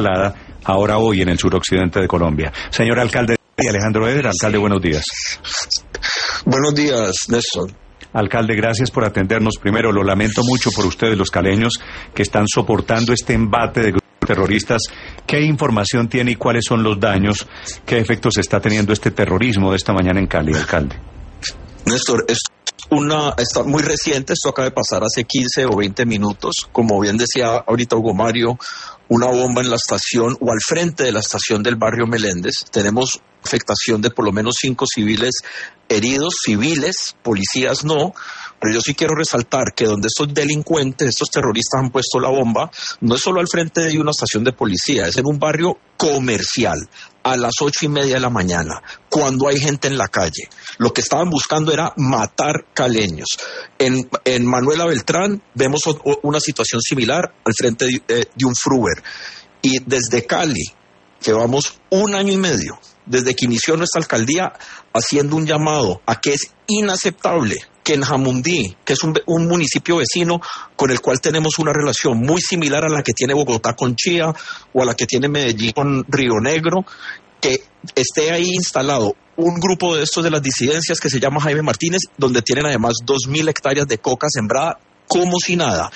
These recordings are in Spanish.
Anclada, ahora hoy en el suroccidente de Colombia. Señor alcalde Alejandro Eder, alcalde, buenos días. Buenos días, Néstor. Alcalde, gracias por atendernos. Primero, lo lamento mucho por ustedes, los caleños, que están soportando este embate de grupos terroristas. ¿Qué información tiene y cuáles son los daños? ¿Qué efectos está teniendo este terrorismo de esta mañana en Cali, alcalde? Néstor, está muy reciente, esto acaba de pasar hace 15 o 20 minutos. Como bien decía ahorita Hugo Mario, una bomba en la estación o al frente de la estación del barrio Meléndez. Tenemos afectación de por lo menos 5 civiles heridos, civiles, policías no. Pero yo sí quiero resaltar que donde estos delincuentes, estos terroristas han puesto la bomba, no es solo al frente de una estación de policía, es en un barrio comercial, a las 8:30 de la mañana, cuando hay gente en la calle. Lo que estaban buscando era matar caleños. En Manuela Beltrán vemos una situación similar al frente de un Fruver. Y desde Cali, llevamos 1 año y medio, desde que inició nuestra alcaldía, haciendo un llamado a que es inaceptable que en Jamundí, que es un municipio vecino con el cual tenemos una relación muy similar a la que tiene Bogotá con Chía o a la que tiene Medellín con Río Negro, que esté ahí instalado un grupo de estos de las disidencias que se llama Jaime Martínez, donde tienen además 2.000 hectáreas de coca sembrada como si nada.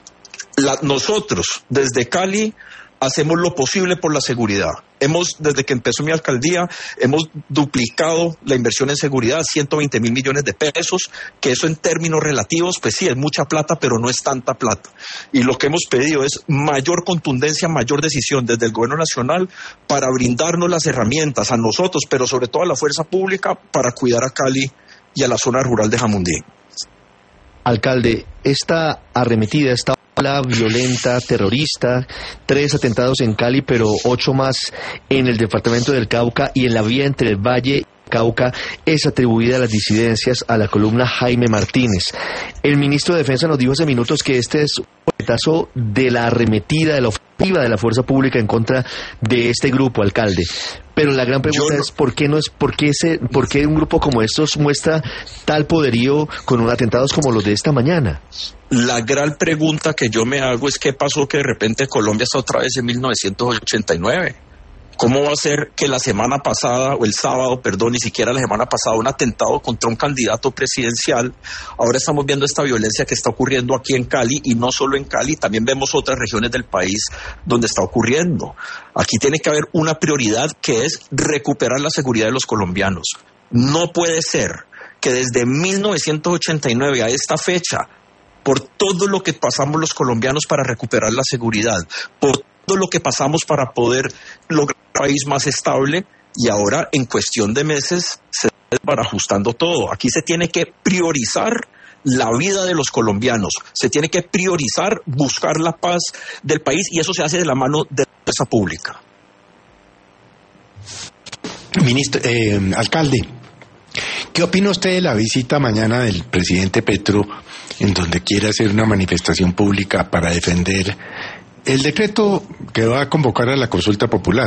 Nosotros, desde Cali, hacemos lo posible por la seguridad. Desde que empezó mi alcaldía, hemos duplicado la inversión en seguridad, 120.000 millones de pesos, que eso en términos relativos, pues sí, es mucha plata, pero no es tanta plata. Y lo que hemos pedido es mayor contundencia, mayor decisión desde el gobierno nacional para brindarnos las herramientas a nosotros, pero sobre todo a la fuerza pública, para cuidar a Cali y a la zona rural de Jamundí. Alcalde, esta arremetida, esta ola violenta, terrorista, 3 atentados en Cali, pero 8 más en el departamento del Cauca y en la vía entre el Valle y Cauca, es atribuida a las disidencias a la columna Jaime Martínez. El ministro de Defensa nos dijo hace minutos que este es un retazo de la arremetida, de la ofensiva de la fuerza pública en contra de este grupo, alcalde. Pero la gran pregunta es ¿por qué un grupo como estos muestra tal poderío con atentados como los de esta mañana? La gran pregunta que yo me hago es ¿qué pasó que de repente Colombia está otra vez en 1989? ¿Cómo va a ser que la semana pasada, o el sábado, perdón, ni siquiera la semana pasada, un atentado contra un candidato presidencial? Ahora estamos viendo esta violencia que está ocurriendo aquí en Cali, y no solo en Cali, también vemos otras regiones del país donde está ocurriendo. Aquí tiene que haber una prioridad que es recuperar la seguridad de los colombianos. No puede ser que desde 1989 a esta fecha, por todo lo que pasamos los colombianos para recuperar la seguridad, por todo lo que pasamos para poder lograr un país más estable, y ahora en cuestión de meses se va ajustando todo. Aquí se tiene que priorizar la vida de los colombianos, se tiene que priorizar buscar la paz del país, y eso se hace de la mano de la fuerza pública. Ministro, alcalde, ¿qué opina usted de la visita mañana del presidente Petro, en donde quiere hacer una manifestación pública para defender el decreto que va a convocar a la consulta popular?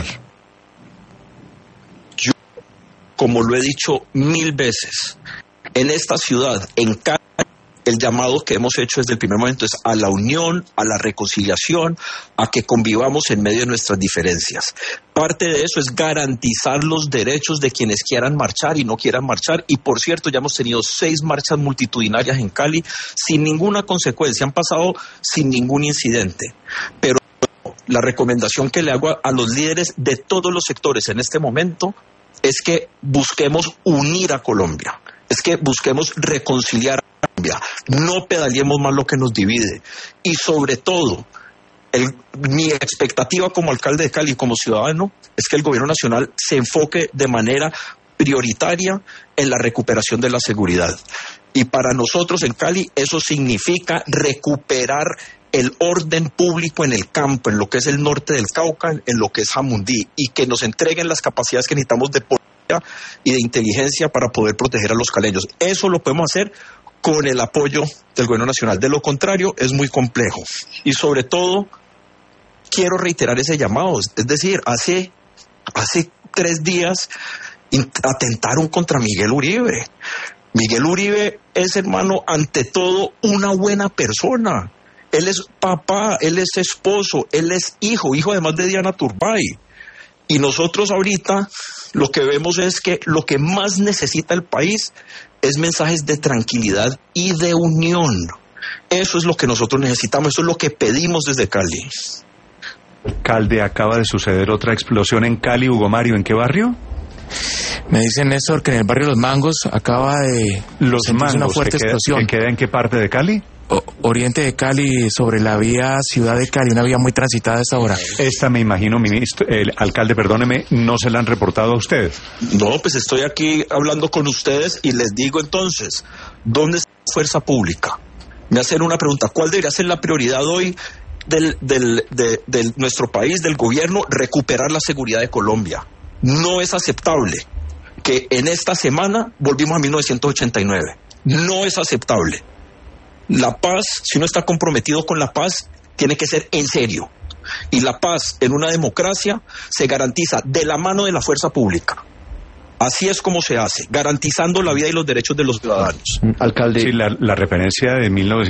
Yo, como lo he dicho 1000 veces, en esta ciudad, en Cali, el llamado que hemos hecho desde el primer momento es a la unión, a la reconciliación, a que convivamos en medio de nuestras diferencias. Parte de eso es garantizar los derechos de quienes quieran marchar y no quieran marchar. Y por cierto, ya hemos tenido 6 marchas multitudinarias en Cali sin ninguna consecuencia, han pasado sin ningún incidente. Pero la recomendación que le hago a los líderes de todos los sectores en este momento es que busquemos unir a Colombia, es que busquemos reconciliar a Colombia, no pedaleemos más lo que nos divide. Y sobre todo, mi expectativa como alcalde de Cali, como ciudadano, es que el gobierno nacional se enfoque de manera prioritaria en la recuperación de la seguridad. Y para nosotros en Cali eso significa recuperar el orden público en el campo, en lo que es el norte del Cauca, en lo que es Jamundí, y que nos entreguen las capacidades que necesitamos de policía y de inteligencia para poder proteger a los caleños. Eso lo podemos hacer con el apoyo del gobierno nacional. De lo contrario, es muy complejo. Y sobre todo, quiero reiterar ese llamado. Es decir, hace 3 días atentaron contra Miguel Uribe. Miguel Uribe es, hermano, ante todo una buena persona. él es papá, él es esposo, él es hijo además de Diana Turbay. Y nosotros ahorita lo que vemos es que lo que más necesita el país es mensajes de tranquilidad y de unión. Eso es lo que nosotros necesitamos, eso es lo que pedimos desde Cali. Alcalde, acaba de suceder otra explosión en Cali. Hugo Mario, ¿en qué barrio? Me dice Néstor que en el barrio Los Mangos acaba de sentirse una fuerte explosión. ¿Que queda en qué parte de Cali? Oriente de Cali, sobre la vía Ciudad de Cali, una vía muy transitada a esta hora. Esta, me imagino, el alcalde, perdóneme, ¿no se la han reportado a usted? No, pues estoy aquí hablando con ustedes y les digo entonces, ¿dónde está la fuerza pública? Me hacen una pregunta, ¿cuál debería ser la prioridad hoy de nuestro país, del gobierno? Recuperar la seguridad de Colombia. No es aceptable que en esta semana volvimos a 1989. No es aceptable. La paz, si uno está comprometido con la paz, tiene que ser en serio. Y la paz en una democracia se garantiza de la mano de la fuerza pública. Así es como se hace, garantizando la vida y los derechos de los ciudadanos. Alcalde. Sí, la referencia de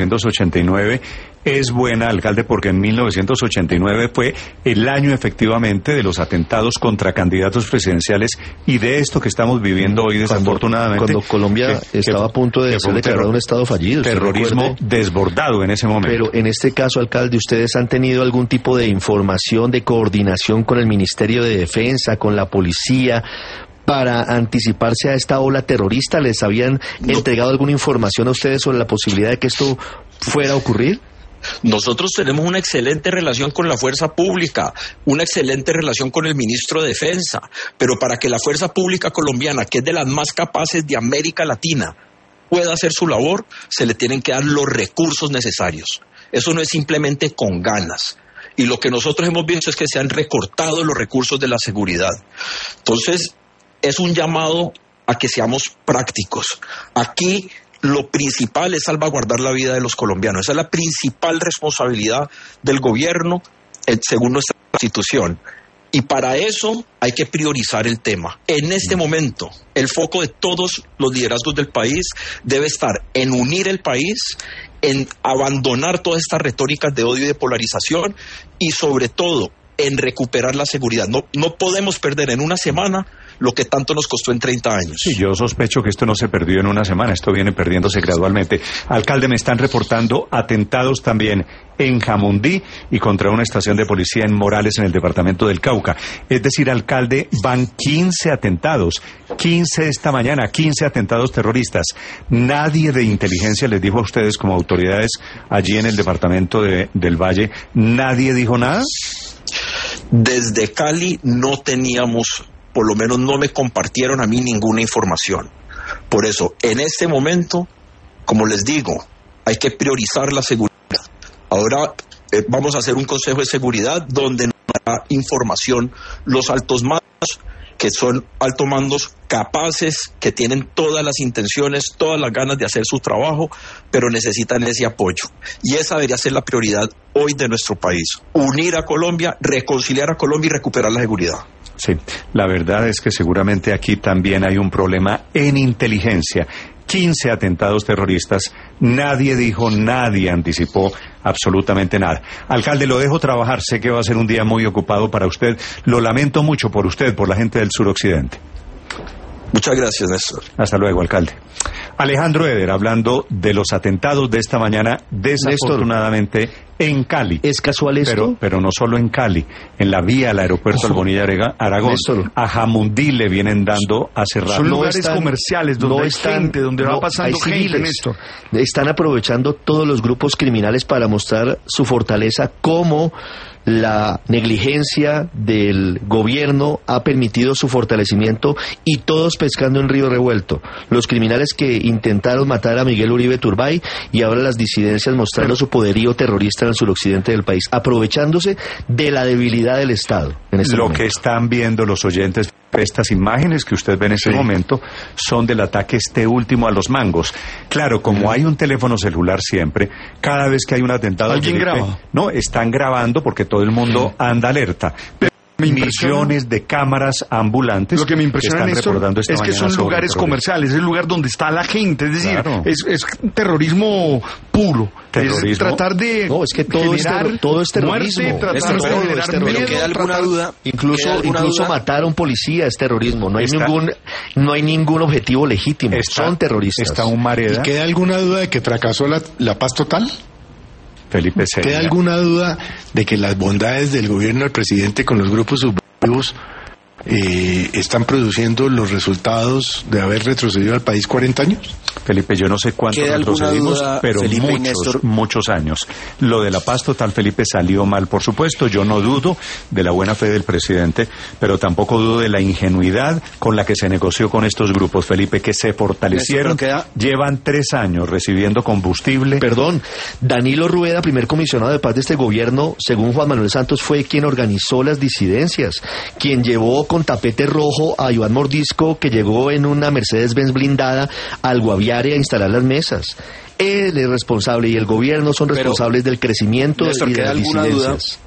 1989 es buena, alcalde, porque en 1989 fue el año efectivamente de los atentados contra candidatos presidenciales y de esto que estamos viviendo hoy desafortunadamente. Cuando Colombia estaba a punto de ser declarado un estado fallido. Terrorismo desbordado en ese momento. Pero en este caso, alcalde, ¿ustedes han tenido algún tipo de información, de coordinación con el Ministerio de Defensa, con la policía, para anticiparse a esta ola terrorista? ¿Les habían entregado alguna información a ustedes sobre la posibilidad de que esto fuera a ocurrir? Nosotros tenemos una excelente relación con la fuerza pública, una excelente relación con el ministro de Defensa, pero para que la fuerza pública colombiana, que es de las más capaces de América Latina, pueda hacer su labor, se le tienen que dar los recursos necesarios. Eso no es simplemente con ganas. Y lo que nosotros hemos visto es que se han recortado los recursos de la seguridad. Entonces, es un llamado a que seamos prácticos. Aquí lo principal es salvaguardar la vida de los colombianos. Esa es la principal responsabilidad del gobierno, según nuestra Constitución. Y para eso hay que priorizar el tema. En este momento, el foco de todos los liderazgos del país debe estar en unir el país, en abandonar todas estas retóricas de odio y de polarización y sobre todo en recuperar la seguridad. No podemos perder en una semana lo que tanto nos costó en 30 años. Sí, yo sospecho que esto no se perdió en una semana, esto viene perdiéndose gradualmente. Alcalde, me están reportando atentados también en Jamundí y contra una estación de policía en Morales, en el departamento del Cauca. Es decir, alcalde, van 15 atentados, 15 esta mañana, 15 atentados terroristas. Nadie de inteligencia les dijo a ustedes como autoridades allí en el departamento del Valle, ¿nadie dijo nada? Desde Cali no teníamos, por lo menos no me compartieron a mí ninguna información. Por eso, en este momento, como les digo, hay que priorizar la seguridad. Ahora vamos a hacer un consejo de seguridad donde nos dará información los altos mandos, que son altos mandos capaces, que tienen todas las intenciones, todas las ganas de hacer su trabajo, pero necesitan ese apoyo. Y esa debería ser la prioridad hoy de nuestro país. Unir a Colombia, reconciliar a Colombia y recuperar la seguridad. Sí, la verdad es que seguramente aquí también hay un problema en inteligencia. 15 atentados terroristas, nadie dijo, nadie anticipó absolutamente nada. Alcalde, lo dejo trabajar, sé que va a ser un día muy ocupado para usted, lo lamento mucho por usted, por la gente del suroccidente. Muchas gracias, Néstor. Hasta luego, alcalde. Alejandro Eder, hablando de los atentados de esta mañana, desafortunadamente Néstor, en Cali. ¿Es casual esto? Pero no solo en Cali, en la vía al aeropuerto Albonilla Aragón. Néstor, a Jamundí le vienen dando a cerrar. Son lugares comerciales donde hay gente, donde va pasando gente, Néstor. Están aprovechando todos los grupos criminales para mostrar su fortaleza, como la negligencia del gobierno ha permitido su fortalecimiento y todos pescando en río revuelto. Los criminales que intentaron matar a Miguel Uribe Turbay y ahora las disidencias mostrando su poderío terrorista en el suroccidente del país, aprovechándose de la debilidad del Estado. En este momento. Que están viendo los oyentes, estas imágenes que usted ve en este momento son del ataque último a Los Mangos. Claro, como hay un teléfono celular siempre, cada vez que hay un atentado... ¿Alguien graba? No, están grabando porque todo el mundo anda alerta. Pero millones de cámaras ambulantes. Lo que me impresiona, Néstor, es que son lugares comerciales, es el lugar donde está la gente, es decir, claro, es terrorismo puro. Terrorismo. Es tratar de no, es que todo es terrorismo. Muerte, tratar de generar miedo, ¿queda alguna duda? Incluso matar a un policía es terrorismo. No hay ningún objetivo legítimo. Son terroristas. Está un Mareda. ¿Y queda alguna duda de que fracasó la paz total? Felipe Seria. ¿Queda alguna duda de que las bondades del gobierno del presidente con los grupos subversivos están produciendo los resultados de haber retrocedido al país 40 años? Felipe, yo no sé cuánto retrocedimos, pero Felipe, muchos años. Lo de la paz total, Felipe, salió mal, por supuesto. Yo no dudo de la buena fe del presidente, pero tampoco dudo de la ingenuidad con la que se negoció con estos grupos, Felipe, que se fortalecieron. Llevan 3 años recibiendo combustible. Perdón, Danilo Rueda, primer comisionado de paz de este gobierno, según Juan Manuel Santos, fue quien organizó las disidencias, quien llevó con tapete rojo a Iván Mordisco, que llegó en una Mercedes-Benz blindada al Guaviare a instalar las mesas. Él es responsable y el gobierno son responsables del crecimiento Néstor, y de las disidencias.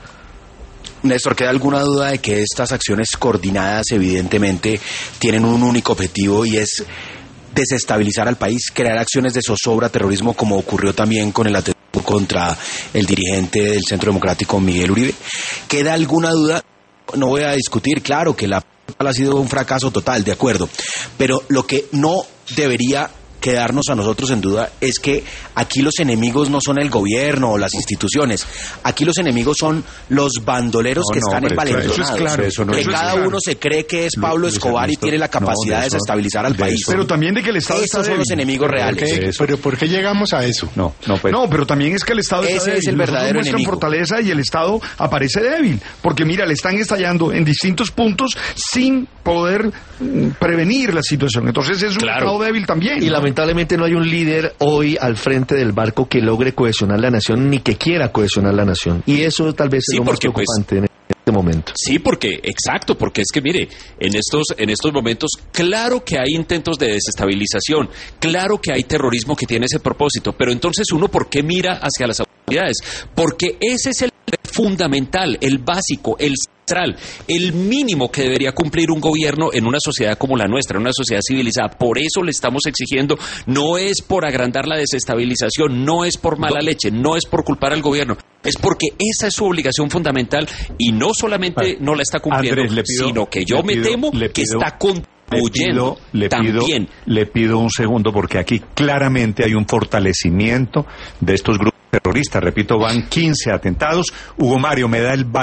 Néstor, ¿queda alguna duda de que estas acciones coordinadas evidentemente tienen un único objetivo y es desestabilizar al país, crear acciones de zozobra, terrorismo, como ocurrió también con el atentado contra el dirigente del Centro Democrático, Miguel Uribe? ¿Queda alguna duda? No voy a discutir, claro que la ha sido un fracaso total, de acuerdo, pero lo que no debería quedarnos a nosotros en duda es que aquí los enemigos no son el gobierno o las instituciones, aquí los enemigos son los bandoleros que están envalentonados, eso es claro, que cada uno se cree que es Pablo Escobar y tiene la capacidad de desestabilizar al país. Pero también de que el Estado estos son los enemigos reales. ¿Pero por qué llegamos a eso? No, pero también es que el Estado está débil. Es el verdadero enemigo. Fortaleza y el Estado aparece débil, porque mira, le están estallando en distintos puntos sin poder prevenir la situación. Entonces es un Estado débil también. Y lamentablemente no hay un líder hoy al frente del barco que logre cohesionar la nación ni que quiera cohesionar la nación. Y eso tal vez es lo más preocupante en este momento. Sí, porque es que mire, en estos momentos, claro que hay intentos de desestabilización, claro que hay terrorismo que tiene ese propósito, pero entonces uno, ¿por qué mira hacia las autoridades? Porque ese es el fundamental, el básico, el central, el mínimo que debería cumplir un gobierno en una sociedad como la nuestra, en una sociedad civilizada. Por eso le estamos exigiendo, no es por agrandar la desestabilización, no es por mala leche, no es por culpar al gobierno, es porque esa es su obligación fundamental y no solamente no la está cumpliendo, Andrés, sino que yo me temo que está contribuyendo también. Le pido un segundo porque aquí claramente hay un fortalecimiento de estos grupos terroristas. Repito, van 15 atentados. Hugo Mario, me da el